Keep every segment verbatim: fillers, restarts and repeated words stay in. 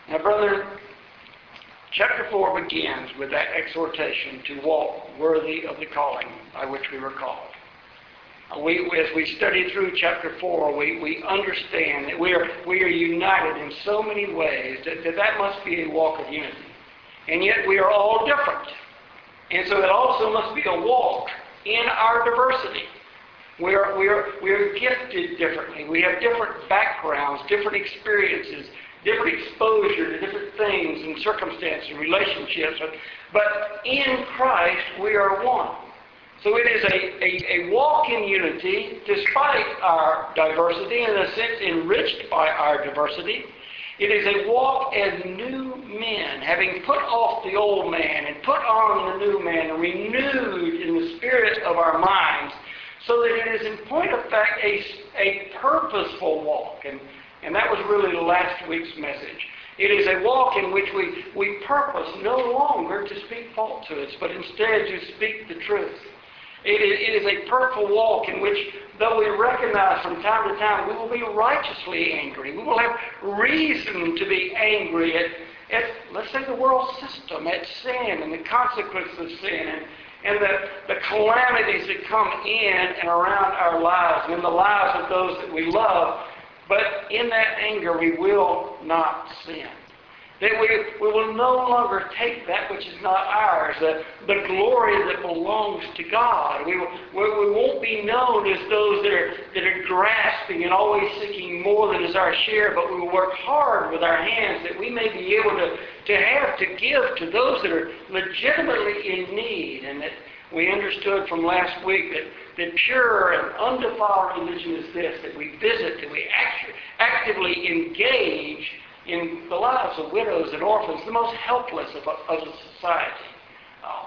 Now, brethren, chapter four begins with that exhortation to walk worthy of the calling by which we were called. We, as we study through chapter four, we, we understand that we are, we are united in so many ways that, that that must be a walk of unity. And yet we are all different. And so it also must be a walk in our diversity. We are, we are, we are gifted differently. We have different backgrounds, different experiences, different exposure to different things and circumstances and relationships. But in Christ, we are one. So it is a, a, a walk in unity despite our diversity, in a sense enriched by our diversity. It is a walk as new men, having put off the old man and put on the new man, renewed in the spirit of our minds, so that it is in point of fact a, a purposeful walk. And, and that was really last week's message. It is a walk in which we, we purpose no longer to speak falsehoods, but instead to speak the truth. It is, it is a purposeful walk in which, though we recognize from time to time we will be righteously angry, we will have reason to be angry at, at let's say, the world system, at sin and the consequences of sin, and, and the, the calamities that come in and around our lives and in the lives of those that we love. But in that anger we will not sin. That we, we will no longer take that which is not ours, the, the glory that belongs to God. We, will, we, we won't be known as those that are, that are grasping and always seeking more than is our share, but we will work hard with our hands that we may be able to, to have to give to those that are legitimately in need. And that we understood from last week that, that pure and undefiled religion is this, that we visit, that we act, actively engage in the lives of widows and orphans, the most helpless of, of the society. Uh,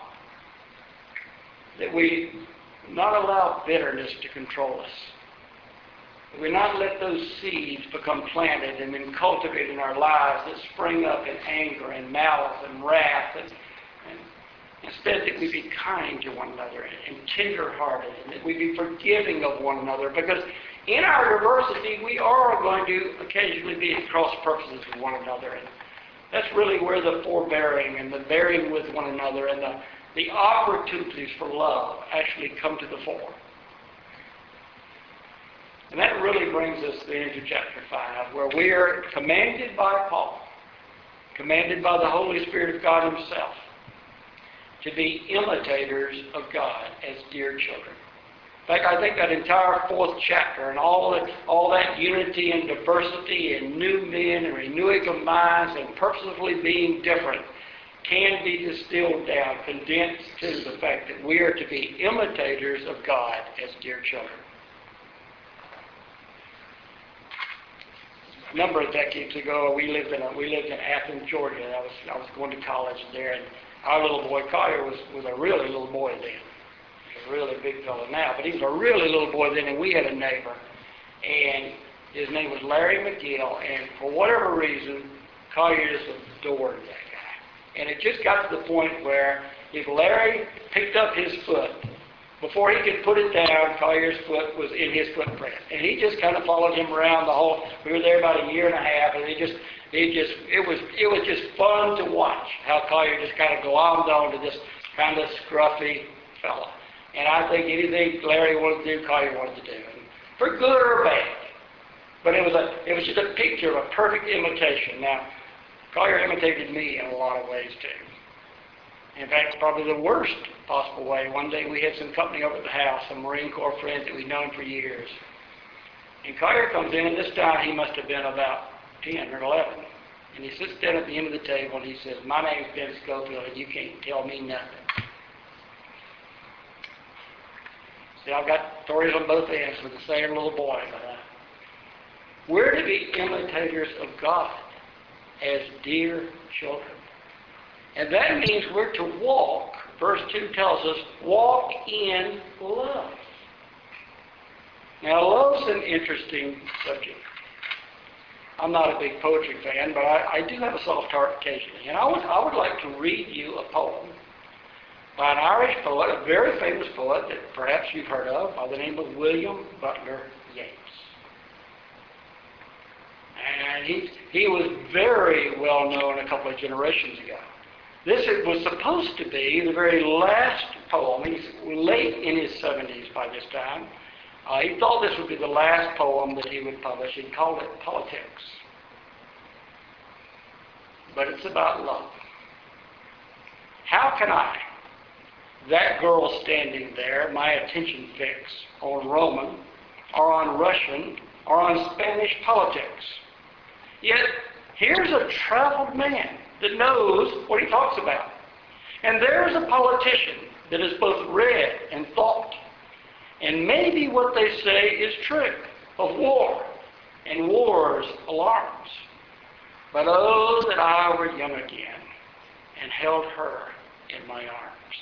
that we not allow bitterness to control us. That we not let those seeds become planted and then cultivate in our lives that spring up in anger and malice and wrath. And, and instead that we be kind to one another and, and tender-hearted, and that we be forgiving of one another, because in our diversity, we are going to occasionally be at cross purposes with one another. And that's really where the forbearing and the bearing with one another and the, the opportunities for love actually come to the fore. And that really brings us then to chapter five, where we are commanded by Paul, commanded by the Holy Spirit of God Himself, to be imitators of God as dear children. In fact, I think that entire fourth chapter and all that, all that unity and diversity and new men and renewing of minds and purposefully being different can be distilled down, condensed to the fact that we are to be imitators of God as dear children. A number of decades ago, we lived in a, we lived in Athens, Georgia. I was I was going to college there, and our little boy Collier was was a really little boy then. A really big fellow now, but he was a really little boy then, and we had a neighbor, and his name was Larry McGill, and for whatever reason, Collier just adored that guy. And it just got to the point where if Larry picked up his foot, before he could put it down, Collier's foot was in his footprint, and he just kind of followed him around the whole. We were there about a year and a half, and he just, he just, it was, it was just fun to watch how Collier just kind of glommed on to this kind of scruffy fellow. And I think anything Larry wanted to do, Collier wanted to do, and for good or bad. But it was a, it was just a picture of a perfect imitation. Now, Collier imitated me in a lot of ways too. In fact, probably the worst possible way. One day we had some company over at the house, some Marine Corps friends that we'd known for years. And Collier comes in, and this time he must have been about ten or eleven. And he sits down at the end of the table and he says, "My name's Ben Schofield, and you can't tell me nothing." See, I've got stories on both ends with the same little boy. But, uh, we're to be imitators of God as dear children. And that means we're to walk, verse two tells us, walk in love. Now, love's an interesting subject. I'm not a big poetry fan, but I, I do have a soft heart occasionally. And I would, I would like to read you a poem by an Irish poet, a very famous poet that perhaps you've heard of, by the name of William Butler Yeats. And he, he was very well known a couple of generations ago. This was supposed to be the very last poem. He's late in his seventies by this time. Uh, he thought this would be the last poem that he would publish. He called it Politics. But it's about love. How can I, that girl standing there, my attention fix on Roman, or on Russian, or on Spanish politics? Yet, here's a traveled man that knows what he talks about. And there's a politician that has both read and thought. And maybe what they say is true of war and war's alarms. But oh, that I were young again and held her in my arms.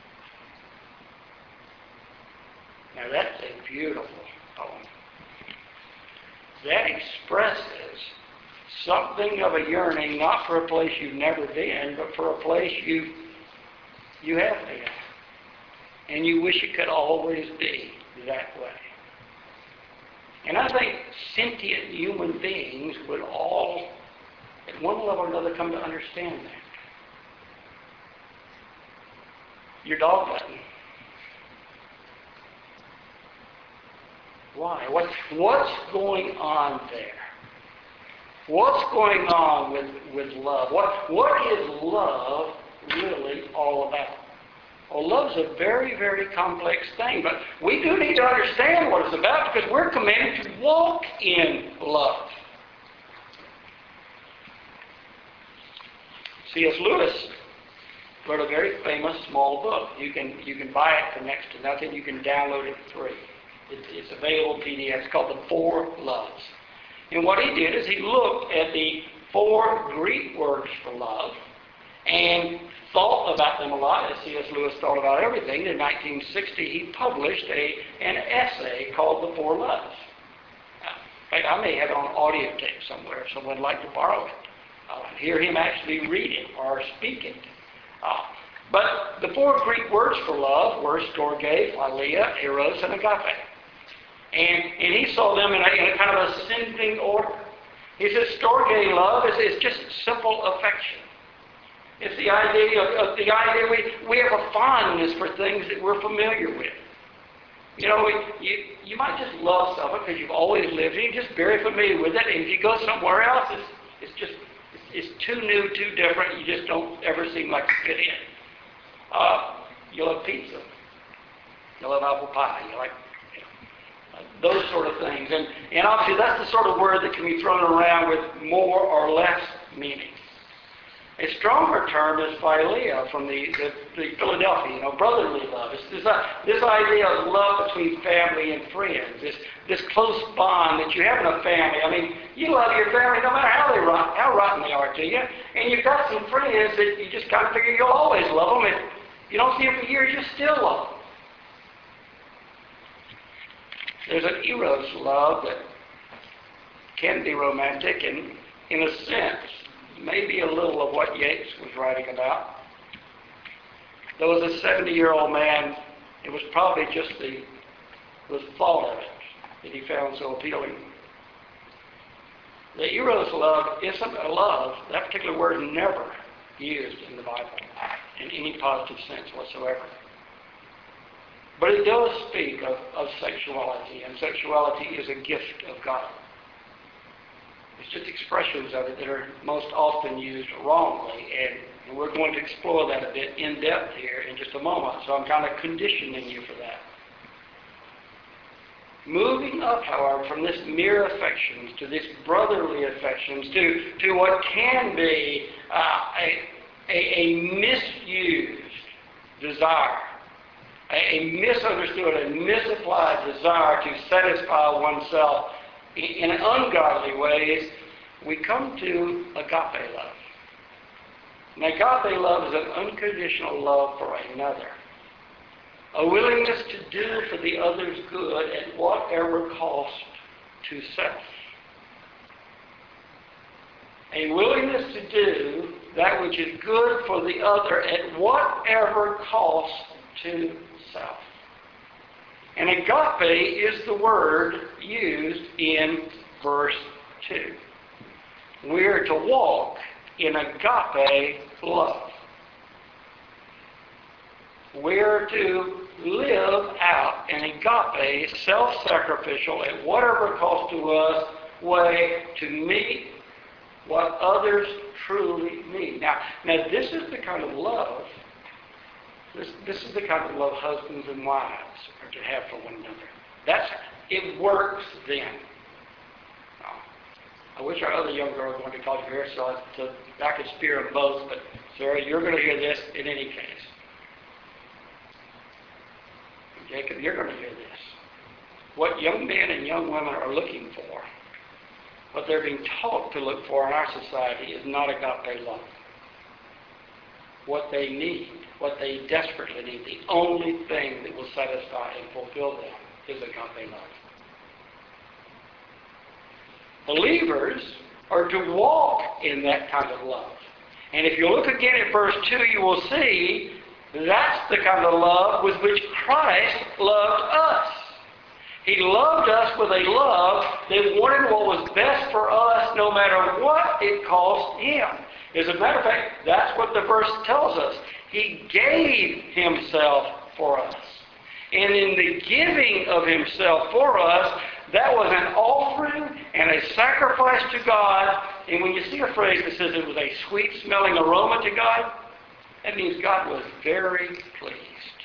Now that's a beautiful poem. That expresses something of a yearning, not for a place you've never been, but for a place you you have been. And you wish it could always be that way. And I think sentient human beings would all, at one level or another, come to understand that. Your dog button. Why? What, what's going on there? What's going on with, with love? What, what is love really all about? Well, love's a very, very complex thing, but we do need to understand what it's about because we're commanded to walk in love. C S Lewis wrote a very famous small book. You can you can buy it for next to nothing. You can download it for free. It, it's available P D F. It's called The Four Loves. And what he did is he looked at the four Greek words for love and thought about them a lot, as C S Lewis thought about everything. In nineteen sixty, he published a, an essay called The Four Loves. Now, in fact, I may have it on audio tape somewhere if someone would like to borrow it. Uh, hear him actually read it or speak it. Uh, but the four Greek words for love were storge, philia, eros, and agape. And, and he saw them in a, in a kind of ascending order. He says storge love is, is just simple affection. It's the idea of, of the idea we, we have a fondness for things that we're familiar with. You know, we, you, you might just love something because you've always lived it. You're just very familiar with it. And if you go somewhere else, it's, it's just it's, it's too new, too different. You just don't ever seem like you fit in. Uh, you love pizza. You love apple pie. You like you know, uh, those sort of things. And, and obviously that's the sort of word that can be thrown around with more or less meaning. A stronger term is philia from the, the, the Philadelphia, you know, brotherly love. It's this, uh, this idea of love between family and friends, this, this close bond that you have in a family. I mean, you love your family no matter how they rot, how rotten they are to you, and you've got some friends that you just kind of figure you'll always love them. If you don't see them for years, you still love them. There's an eros love that can be romantic and, in a sense, maybe a little of what Yeats was writing about. There was a seventy-year-old man, it was probably just the, the thought of it that he found so appealing. The eros love isn't a love, that particular word is never used in the Bible in any positive sense whatsoever. But it does speak of, of sexuality, and sexuality is a gift of God. It's just expressions of it that are most often used wrongly, and, and we're going to explore that a bit in depth here in just a moment, so I'm kind of conditioning you for that. Moving up, however, from this mere affections to this brotherly affections to, to what can be uh, a, a, a misused desire, a, a misunderstood and misapplied desire to satisfy oneself in ungodly ways, we come to agape love. And agape love is an unconditional love for another. A willingness to do for the other's good at whatever cost to self. A willingness to do that which is good for the other at whatever cost to self. And agape is the word used in verse two. We are to walk in agape love. We are to live out an agape, self-sacrificial, at whatever cost to us, way to meet what others truly need. Now, now this is the kind of love, this, this is the kind of love husbands and wives are to have for one another. That's, it works then. I wish our other young girls wanted to call you here so I, so I could spear them both, but Sarah, you're going to hear this in any case. Jacob, you're going to hear this. What young men and young women are looking for, what they're being taught to look for in our society is not agape love. What they need, what they desperately need, the only thing that will satisfy and fulfill them is agape love. Believers are to walk in that kind of love. And if you look again at verse two, you will see that's the kind of love with which Christ loved us. He loved us with a love that wanted what was best for us no matter what it cost Him. As a matter of fact, that's what the verse tells us. He gave Himself for us. And in the giving of Himself for us, that was an offering and a sacrifice to God. And when you see a phrase that says it was a sweet-smelling aroma to God, that means God was very pleased.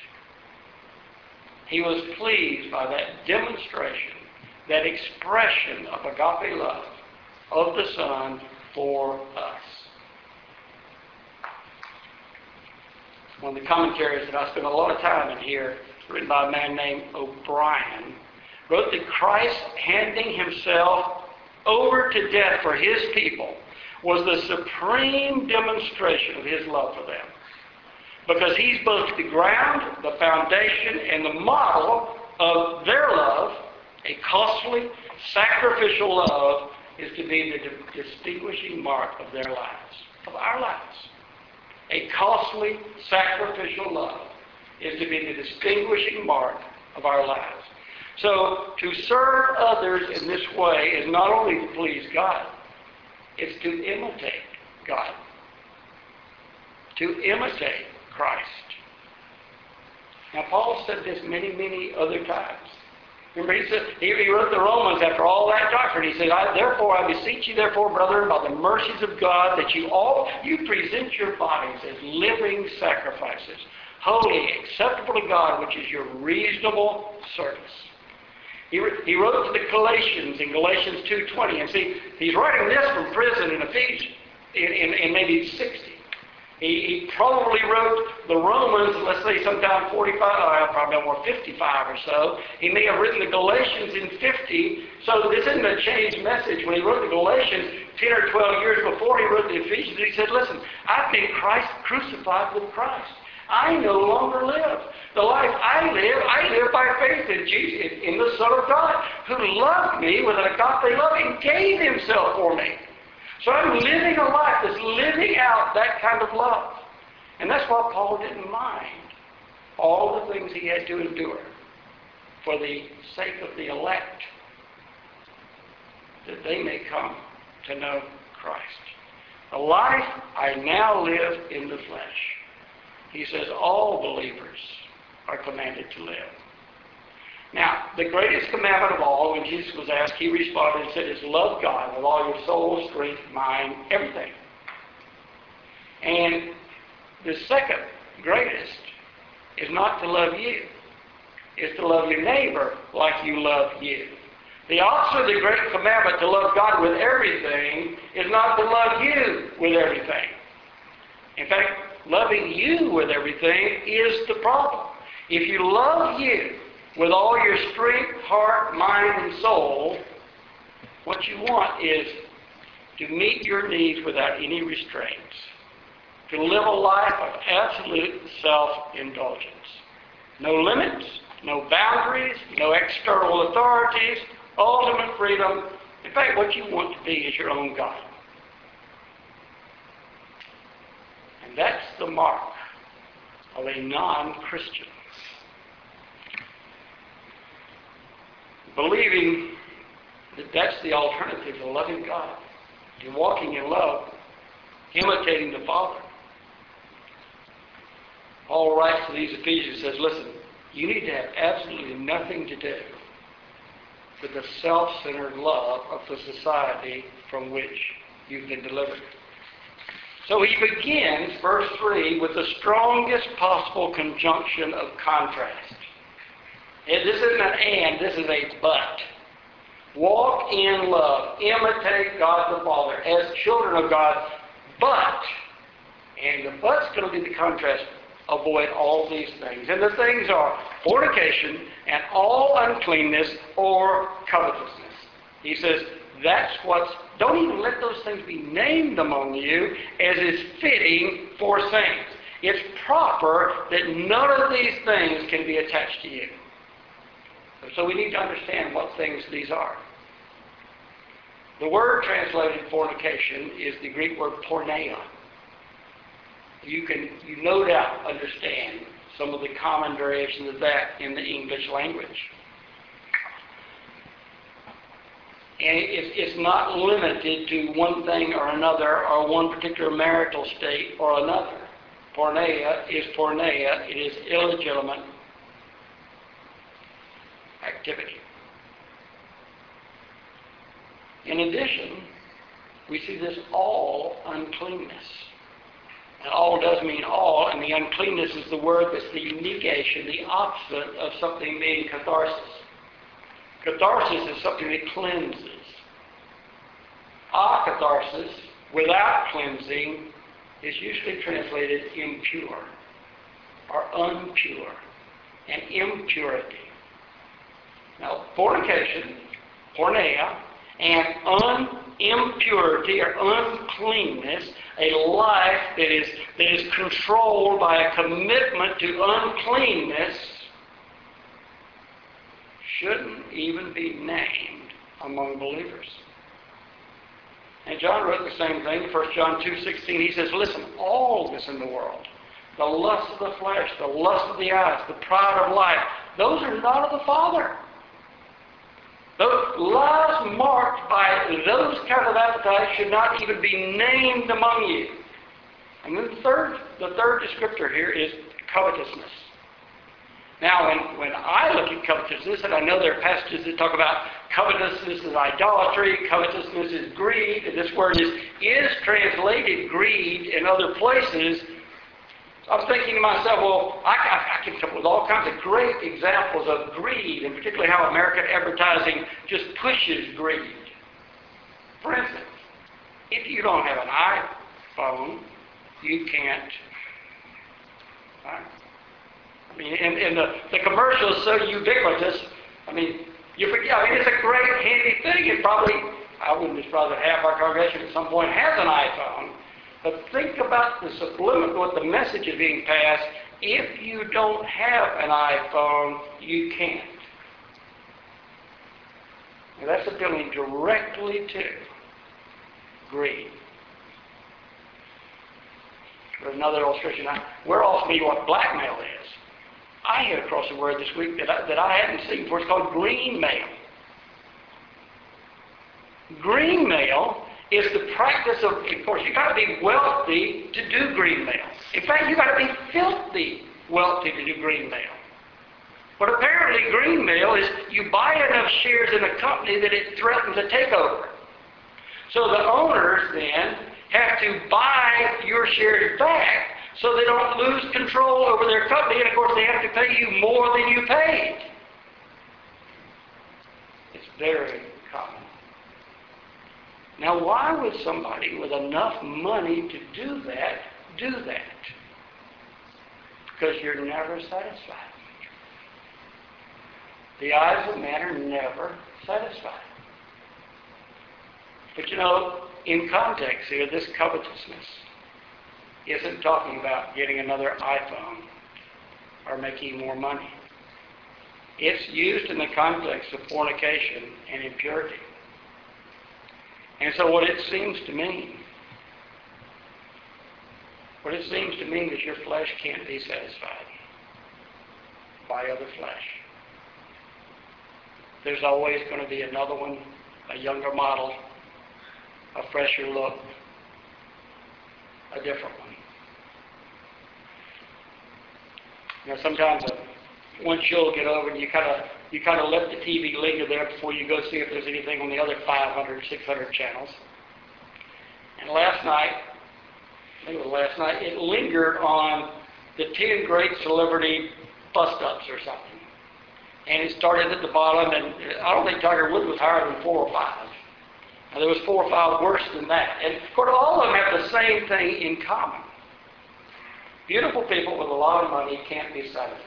He was pleased by that demonstration, that expression of agape love of the Son for us. One of the commentaries that I spent a lot of time in here, written by a man named O'Brien, wrote that Christ handing Himself over to death for His people was the supreme demonstration of His love for them. Because He's both the ground, the foundation, and the model of their love. A costly, sacrificial love is to be the distinguishing mark of their lives, of our lives. A costly, sacrificial love is to be the distinguishing mark of our lives. So, to serve others in this way is not only to please God, it's to imitate God. To imitate Christ. Now, Paul said this many, many other times. Remember, he said, he, he wrote the Romans after all that doctrine. He said, I, therefore, I beseech you, therefore, brethren, by the mercies of God, that you all, you present your bodies as living sacrifices, holy, acceptable to God, which is your reasonable service. He, he wrote to the Galatians in Galatians two twenty, and see, he's writing this from prison in Ephesians, in, in, in maybe sixty. He, he probably wrote the Romans, let's say sometime forty-five, uh, probably more fifty-five or so. He may have written the Galatians in fifty, so this isn't a changed message. When he wrote the Galatians ten or twelve years before he wrote the Ephesians, he said, listen, I've been Christ crucified with Christ. I no longer live. The life I live, I live by faith in Jesus, in the Son of God, who loved me with an agape love and gave Himself for me. So I'm living a life that's living out that kind of love. And that's why Paul didn't mind all the things he had to endure for the sake of the elect, that they may come to know Christ. The life I now live in the flesh, he says all believers are commanded to live. Now, the greatest commandment of all, when Jesus was asked, He responded and said, is love God with all your soul, strength, mind, everything. And the second greatest is not to love you. It's to love your neighbor like you love you. The opposite of the great commandment to love God with everything is not to love you with everything. In fact, loving you with everything is the problem. If you love you with all your strength, heart, mind, and soul, what you want is to meet your needs without any restraints. To live a life of absolute self-indulgence. No limits, no boundaries, no external authorities, ultimate freedom. In fact, what you want to be is your own God. And that's the mark of a non-Christian. Believing that that's the alternative to loving God. You're walking in love, imitating the Father. Paul writes to these Ephesians, says, listen, you need to have absolutely nothing to do with the self-centered love of the society from which you've been delivered. So he begins, verse three, with the strongest possible conjunction of contrast. And this isn't an and, this is a but. Walk in love. Imitate God the Father as children of God. But, and the but's going to be the contrast, avoid all these things. And the things are fornication and all uncleanness or covetousness. He says, that's what's, don't even let those things be named among you as is fitting for saints. It's proper that none of these things can be attached to you. So we need to understand what things these are. The word translated fornication is the Greek word porneia. You can, you no doubt understand some of the common variations of that in the English language. And it's, it's not limited to one thing or another or one particular marital state or another. Porneia is porneia. It is illegitimate activity. In addition, we see this all uncleanness. And all does mean all, and the uncleanness is the word that's the negation, the opposite of something being catharsis. Catharsis is something that cleanses. Akatharsis, without cleansing, is usually translated impure or unpure, and impurity. Now, fornication, porneia, and un, impurity or uncleanness, a life that is, that is controlled by a commitment to uncleanness, shouldn't even be named among believers. And John wrote the same thing, First John two sixteen. He says, listen, all this in the world, the lust of the flesh, the lust of the eyes, the pride of life, those are not of the Father. Those lies marked by those kind of appetites should not even be named among you. And then the third, the third descriptor here is covetousness. Now, when, when I look at covetousness, and I know there are passages that talk about covetousness is idolatry, covetousness is greed, and this word is, is translated greed in other places. I was thinking to myself, well, I, I, I can come up with all kinds of great examples of greed, and particularly how American advertising just pushes greed. For instance, if you don't have an iPhone, you can't. Right? I mean, and, and the, the commercial is so ubiquitous. I mean, you forget. I mean, it's a great handy thing. It probably, I wouldn't be surprised that half our congregation at some point has an iPhone. But think about the subliminal, what the message is being passed. If you don't have an iPhone, you can't. Now that's appealing directly to greed. There's another illustration. Now, we're all familiar with what blackmail is. I hit across a word this week that I, that I hadn't seen before. It's called green mail. Green mail is the practice of, of course, you've got to be wealthy to do green mail. In fact, you've got to be filthy wealthy to do green mail. But apparently green mail is you buy enough shares in a company that it threatens a takeover. So the owners then have to buy your shares back so they don't lose control over their company, and of course they have to pay you more than you paid. It's very common. Now, why would somebody with enough money to do that, do that? Because you're never satisfied. The eyes of man are never satisfied. But you know, in context here, this covetousness isn't talking about getting another iPhone or making more money. It's used in the context of fornication and impurity. And so what it seems to mean, what it seems to mean is your flesh can't be satisfied by other flesh. There's always going to be another one, a younger model, a fresher look, a different one. You know, sometimes uh, one show will get over and you kind of you kind of let the T V linger there before you go see if there's anything on the other five hundred, six hundred channels. And last night, I think it was last night, it lingered on the ten great celebrity bust-ups or something. And it started at the bottom, and I don't think Tiger Woods was higher than four or five. Now, there was four or five worse than that. And of course, all of them have the same thing in common. Beautiful people with a lot of money can't be satisfied.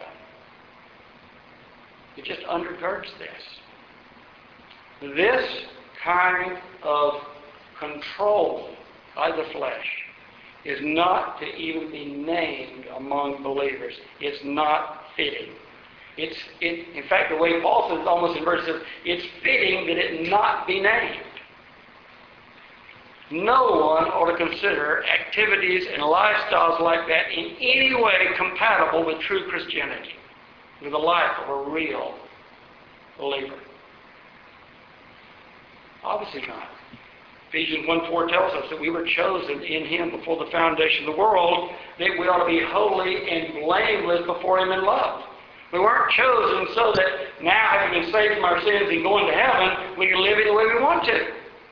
It just undergirds this. This kind of control by the flesh is not to even be named among believers. It's not fitting. It's, it, in fact, the way Paul says, almost in verse says, it's fitting that it not be named. No one ought to consider activities and lifestyles like that in any way compatible with true Christianity, with the life of a real believer. Obviously not. Ephesians one four tells us that we were chosen in Him before the foundation of the world, that we ought to be holy and blameless before Him in love. We weren't chosen so that now, having been saved from our sins and going to heaven, we can live it the way we want to.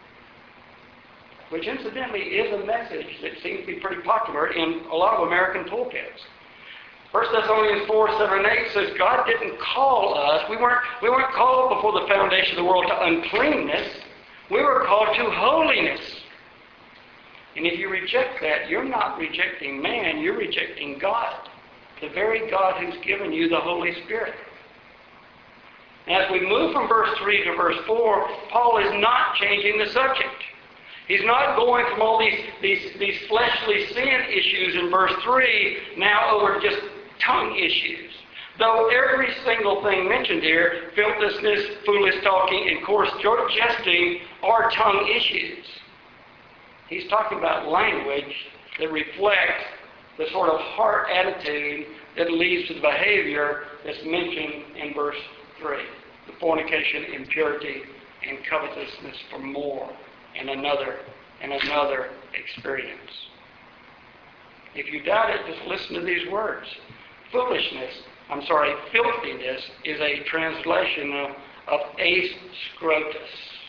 Which incidentally is a message that seems to be pretty popular in a lot of American pulpits. First Thessalonians four, seven, and eight says God didn't call us. We weren't, we weren't called before the foundation of the world to uncleanness. We were called to holiness. And if you reject that, you're not rejecting man, you're rejecting God. The very God who's given you the Holy Spirit. As we move from verse three to verse four, Paul is not changing the subject. He's not going from all these, these, these fleshly sin issues in verse three now over to just tongue issues. Though every single thing mentioned here, filthiness, foolish talking, and coarse jesting, are tongue issues. He's talking about language that reflects the sort of heart attitude that leads to the behavior that's mentioned in verse three. The fornication, impurity, and covetousness for more. And another, and another experience. If you doubt it, just listen to these words. Foolishness, I'm sorry, filthiness is a translation of, of ace scrotus.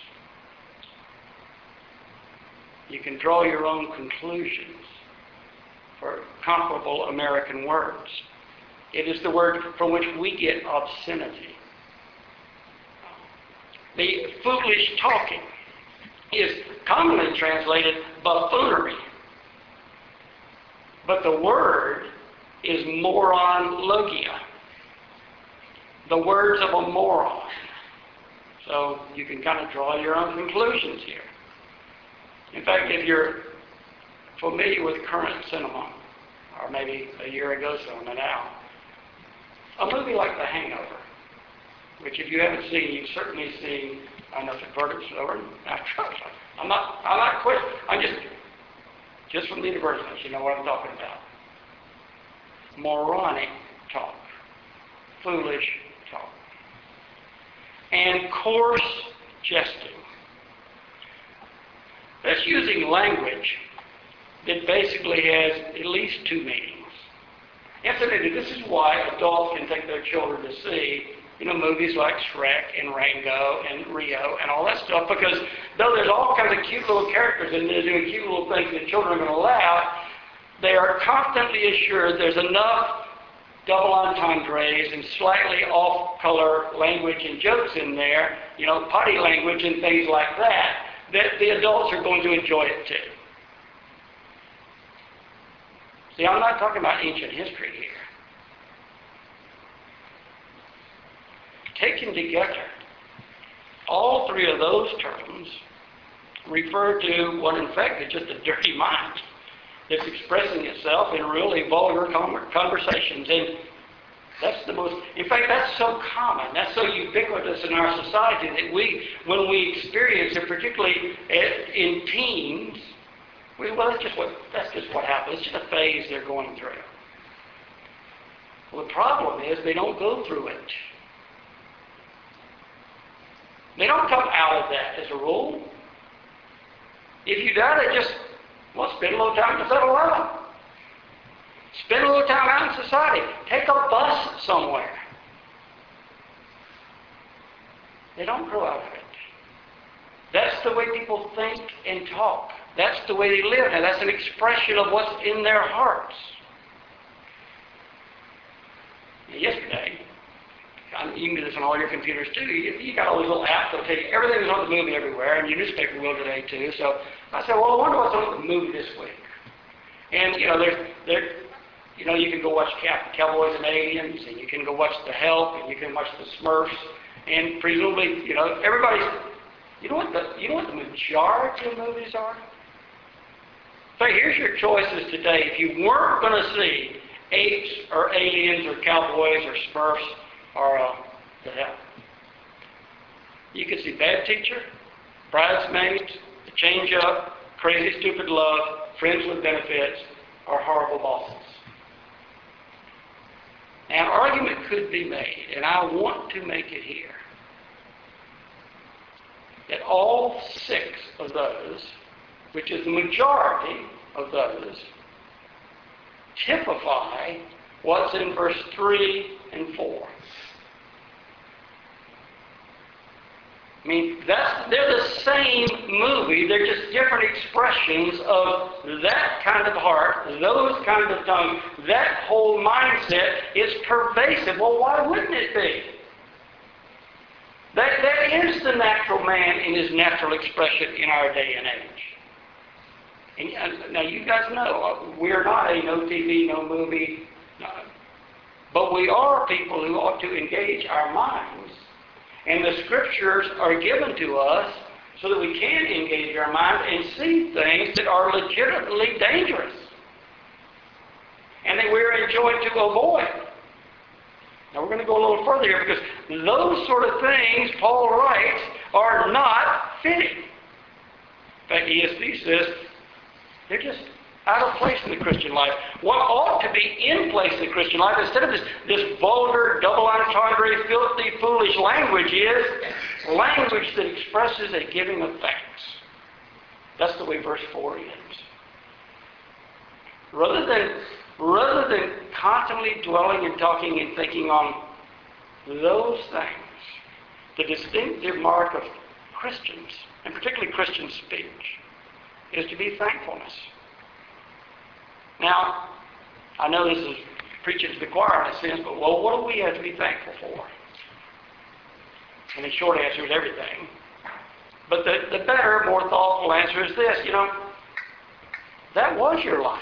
You can draw your own conclusions for comparable American words. It is the word from which we get obscenity. The foolish talking is commonly translated buffoonery. But the word is moron logia. The words of a moron. So you can kind of draw your own conclusions here. In fact, if you're familiar with current cinema, or maybe a year ago cinema now, a movie like The Hangover, which if you haven't seen, you've certainly seen. I know the verdict's over. I'm not. I'm not quit. I'm just. Just from the advertisements, you know what I'm talking about. Moronic talk, foolish talk, and coarse jesting. That's using language that basically has at least two meanings. Incidentally, this is why adults can take their children to see You know, movies like Shrek and Rango and Rio and all that stuff, because though there's all kinds of cute little characters in there doing cute little things that children are going to laugh, they are constantly assured there's enough double entendres and slightly off-color language and jokes in there, you know, potty language and things like that, that the adults are going to enjoy it too. See, I'm not talking about ancient history here. Taken together, all three of those terms refer to what in fact is just a dirty mind that's expressing itself in really vulgar conversations. And that's the most, in fact, that's so common, that's so ubiquitous in our society that we, when we experience it, particularly in teens, we, well, that's just what, that's just what happens. It's just a phase they're going through. Well, the problem is they don't go through it. They don't come out of that as a rule. If you doubt it, just, well, spend a little time in seven eleven. Spend a little time out in society. Take a bus somewhere. They don't grow out of it. That's the way people think and talk. That's the way they live. Now, that's an expression of what's in their hearts. Now, yesterday, you can do this on all your computers too. You, you got all these little apps that'll tell you everything that's on the movie everywhere, and your newspaper will today too. So I said, well, I wonder what's on the movie this week. And you know, there's there, you know, you can go watch Cap- Cowboys and Aliens, and you can go watch The Help, and you can watch The Smurfs, and presumably, you know, everybody's. You know what the you know what the majority of movies are? So here's your choices today. If you weren't going to see apes or aliens or cowboys or Smurfs or uh, The Help, you could see Bad Teacher, Bridesmaids, The Change Up, Crazy Stupid Love, Friends with Benefits, or Horrible Bosses. Now, an argument could be made, and I want to make it here, that all six of those, which is the majority of those, typify what's in verse three and four. I mean, that's, they're the same movie, they're just different expressions of that kind of heart, those kind of tongues, that whole mindset is pervasive. Well, why wouldn't it be? That, that is the natural man in his natural expression in our day and age. And now you guys know, we're not a no T V, no movie, no, but we are people who ought to engage our minds. And the Scriptures are given to us so that we can engage our minds and see things that are legitimately dangerous and that we're enjoined to avoid. Now we're going to go a little further here because those sort of things, Paul writes, are not fitting. In fact, E S V says they're just out of place in the Christian life. What ought to be in place in the Christian life, instead of this, this vulgar, double entendre, filthy, foolish language, is language that expresses a giving of thanks. That's the way verse four ends. Rather than, rather than constantly dwelling and talking and thinking on those things, the distinctive mark of Christians, and particularly Christian speech, is to be thankfulness. Now, I know this is preaching to the choir in a sense, but well, what do we have to be thankful for? And the short answer is everything. But the, the better, more thoughtful answer is this, you know, that was your life.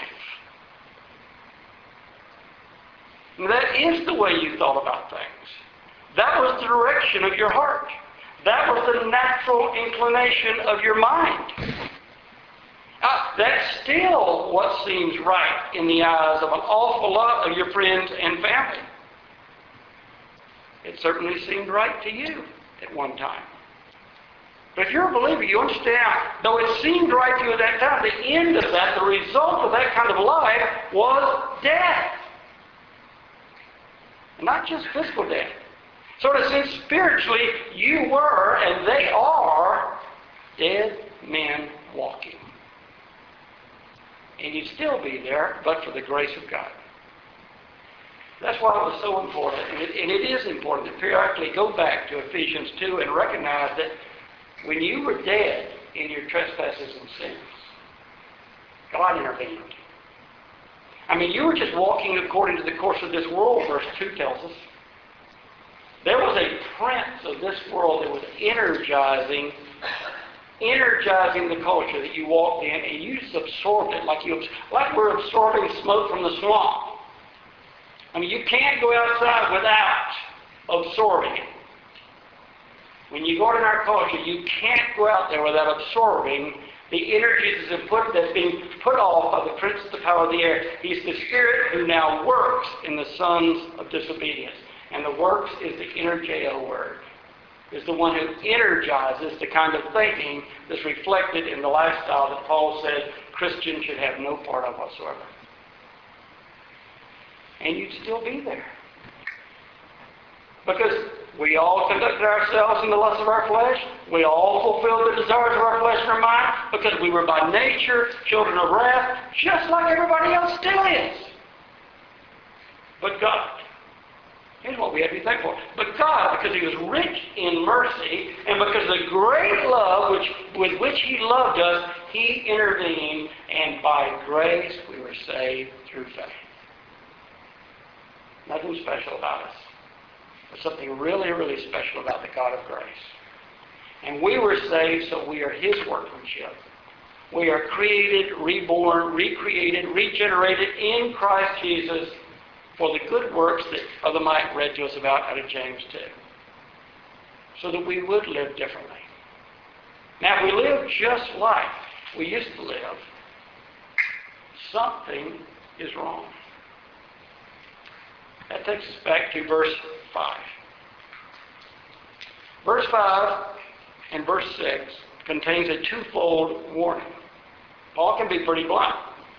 And that is the way you thought about things. That was the direction of your heart. That was the natural inclination of your mind. Uh, that's still what seems right in the eyes of an awful lot of your friends and family. It certainly seemed right to you at one time. But if you're a believer, you understand, though it seemed right to you at that time, the end of that, the result of that kind of life was death. And not just physical death. Sort of since spiritually you were, and they are, dead men walking. And you'd still be there, but for the grace of God. That's why it was so important, and it, and it is important to periodically go back to Ephesians two and recognize that when you were dead in your trespasses and sins, God intervened. I mean, you were just walking according to the course of this world, verse two tells us. There was a prince of this world that was energizing energizing the culture that you walked in, and you just absorbed it like you, like we're absorbing smoke from the swamp. I mean, you can't go outside without absorbing it. When you go in our culture, you can't go out there without absorbing the energy that's, put, that's being put off by the prince of the power of the air. He's the spirit who now works in the sons of disobedience. And the works is the energeo word. Is the one who energizes the kind of thinking that's reflected in the lifestyle that Paul said Christians should have no part of whatsoever. And you'd still be there. Because We all conducted ourselves in the lust of our flesh. We all fulfilled the desires of our flesh and our mind because we were by nature children of wrath, just like everybody else still is. But God, here's what we have to be thankful for. But God, because He was rich in mercy, and because of the great love which, with which He loved us, He intervened, and by grace we were saved through faith. Nothing special about us. But something really, really special about the God of grace. And we were saved, so we are His workmanship. We are created, reborn, recreated, regenerated in Christ Jesus for the good works that Brother Mike read to us about out of James two. So that we would live differently. Now, if we live just like we used to live, something is wrong. That takes us back to verse five. Verse five and verse six contains a twofold warning. Paul can be pretty blunt.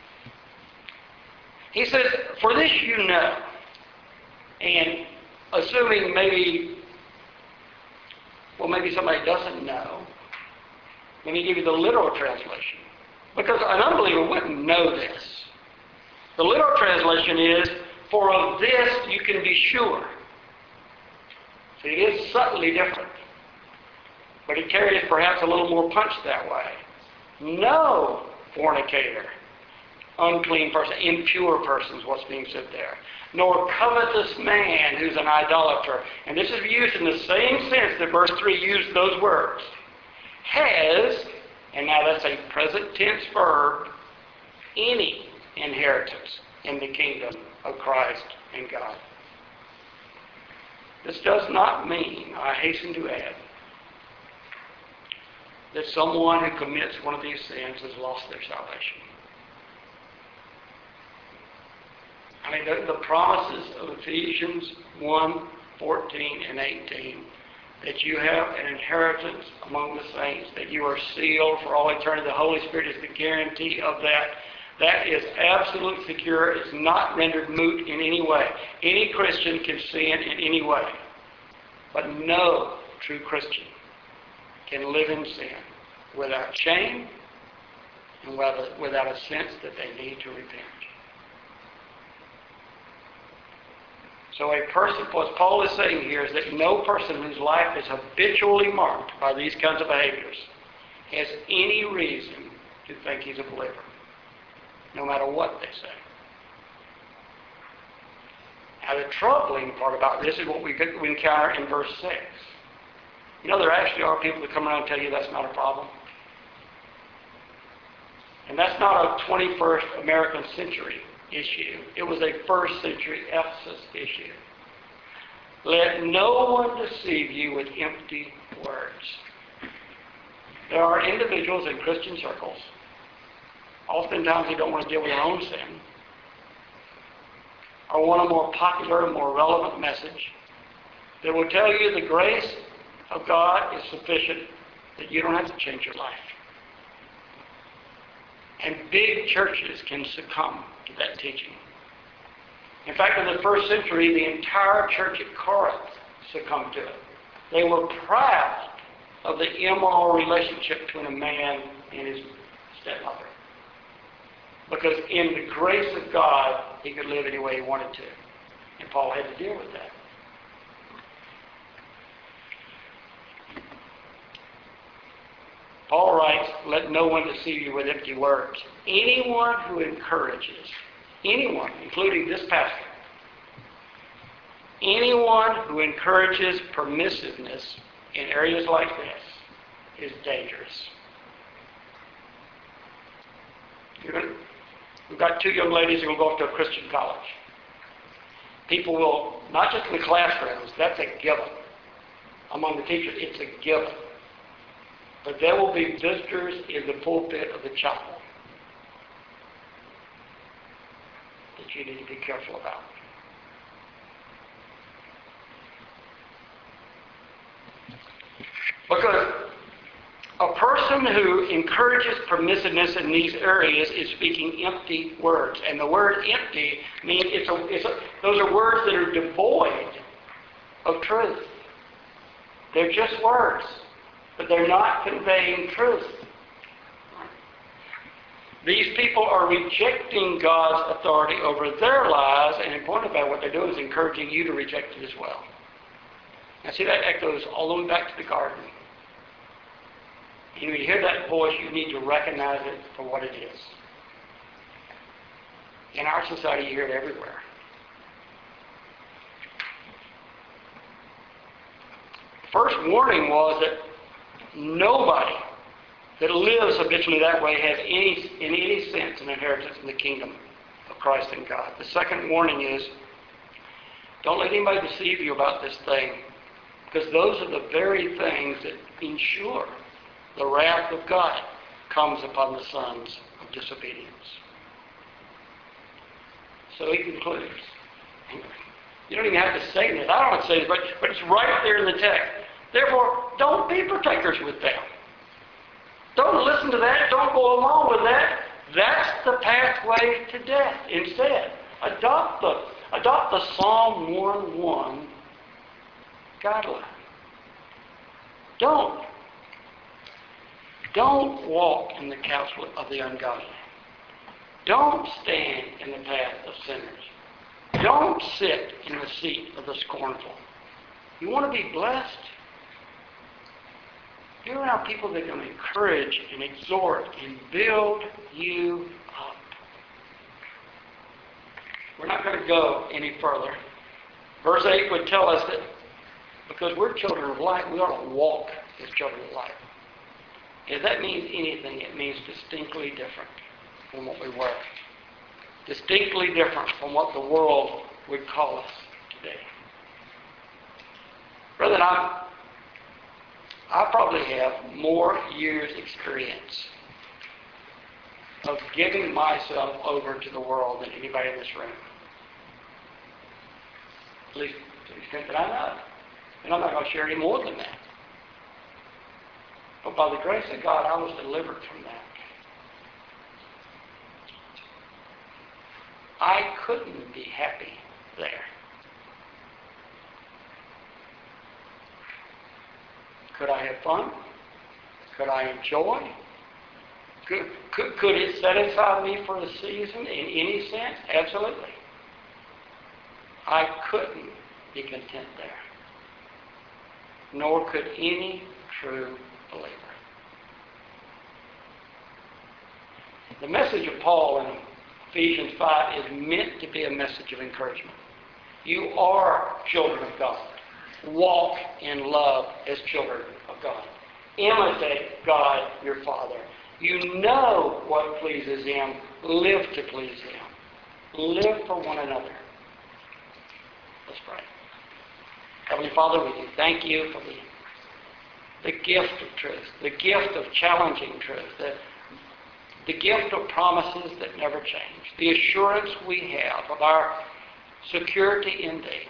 He says, for this you know, and assuming maybe, well, maybe somebody doesn't know, let me give you the literal translation. Because an unbeliever wouldn't know this. The literal translation is, for of this you can be sure. See, it is subtly different. But it carries perhaps a little more punch that way. No fornicator, unclean person, impure person is what's being said there. Nor covetous man who's an idolater. And this is used in the same sense that verse three used those words. Has, and now that's a present tense verb, any inheritance in the kingdom of Christ and God. This does not mean, I hasten to add, that someone who commits one of these sins has lost their salvation. I mean, the, the promises of Ephesians one, fourteen, and eighteen, that you have an inheritance among the saints, that you are sealed for all eternity. The Holy Spirit is the guarantee of that. That is absolutely secure. It's not rendered moot in any way. Any Christian can sin in any way. But no true Christian can live in sin without shame and without a sense that they need to repent. So a person, what Paul is saying here is that no person whose life is habitually marked by these kinds of behaviors has any reason to think he's a believer, no matter what they say. Now the troubling part about this is what we encounter in verse six. You know, there actually are people that come around and tell you that's not a problem. And that's not a twenty-first American century issue. It was a first century Ephesus issue. Let no one deceive you with empty words. There are individuals in Christian circles, oftentimes they don't want to deal with their own sin, or want a more popular, more relevant message, that will tell you the grace of God is sufficient, that you don't have to change your life. And big churches can succumb to that teaching. In fact, in the first century, the entire church at Corinth succumbed to it. They were proud of the immoral relationship between a man and his stepmother. Because in the grace of God, he could live any way he wanted to. And Paul had to deal with that. Paul writes, let no one deceive you with empty words. Anyone who encourages, anyone, including this pastor, anyone who encourages permissiveness in areas like this is dangerous. You're gonna, we've got two young ladies who will go off to a Christian college. People will, not just in the classrooms, that's a given. Among the teachers, it's a given. But there will be visitors in the pulpit of the chapel that you need to be careful about. Because a person who encourages permissiveness in these areas is speaking empty words. And the word empty means it's a, it's a, those are words that are devoid of truth. They're just words, but they're not conveying truth. These people are rejecting God's authority over their lives, and in point of fact, what they're doing is encouraging you to reject it as well. Now see, that echoes all the way back to the garden. And when you hear that voice, you need to recognize it for what it is. In our society, you hear it everywhere. The first warning was that nobody that lives habitually that way has any, in any sense an inheritance in the kingdom of Christ and God. The second warning is, don't let anybody deceive you about this thing, because those are the very things that ensure the wrath of God comes upon the sons of disobedience. So he concludes. You don't even have to say this. I don't want to say this, but, but it's right there in the text. Therefore, don't be partakers with them. Don't listen to that. Don't go along with that. That's the pathway to death. Instead, adopt the, adopt the Psalm one one guideline. Don't. Don't walk in the counsel of the ungodly. Don't stand in the path of sinners. Don't sit in the seat of the scornful. You want to be blessed? You're around people that are going to encourage and exhort and build you up. We're not going to go any further. Verse eight would tell us that because we're children of light, we ought to walk as children of light. If that means anything, it means distinctly different from what we were. Distinctly different from what the world would call us today. Brethren, I, I probably have more years' experience of giving myself over to the world than anybody in this room. At least to the extent that I know. And I'm not going to share any more than that. But by the grace of God, I was delivered from that. I couldn't be happy there. Could I have fun? Could I enjoy? Could, could, could it satisfy me for the season in any sense? Absolutely. I couldn't be content there. Nor could any true believer. The message of Paul in Ephesians five is meant to be a message of encouragement. You are children of God. Walk in love as children of God. Imitate God, your Father. You know what pleases Him. Live to please Him. Live for one another. Let's pray. Heavenly Father, we do thank you for the, the gift of truth, the gift of challenging truth, the, the gift of promises that never change, the assurance we have of our security in Thee,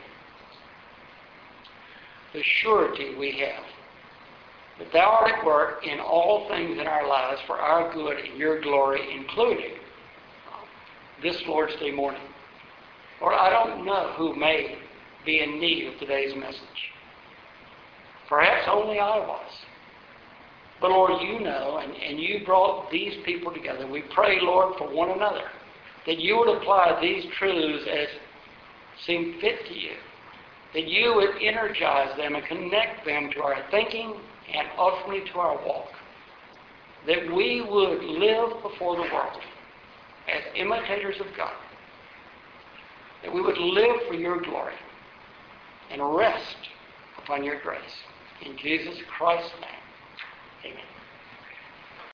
the surety we have that Thou art at work in all things in our lives for our good and your glory, including this Lord's Day morning. Lord, I don't know who may be in need of today's message. Perhaps only I was. But Lord, you know, and, and you brought these people together. We pray, Lord, for one another, that you would apply these truths as seem fit to you, that you would energize them and connect them to our thinking and ultimately to our walk, that we would live before the world as imitators of God, that we would live for your glory and rest upon your grace. In Jesus Christ's name, amen.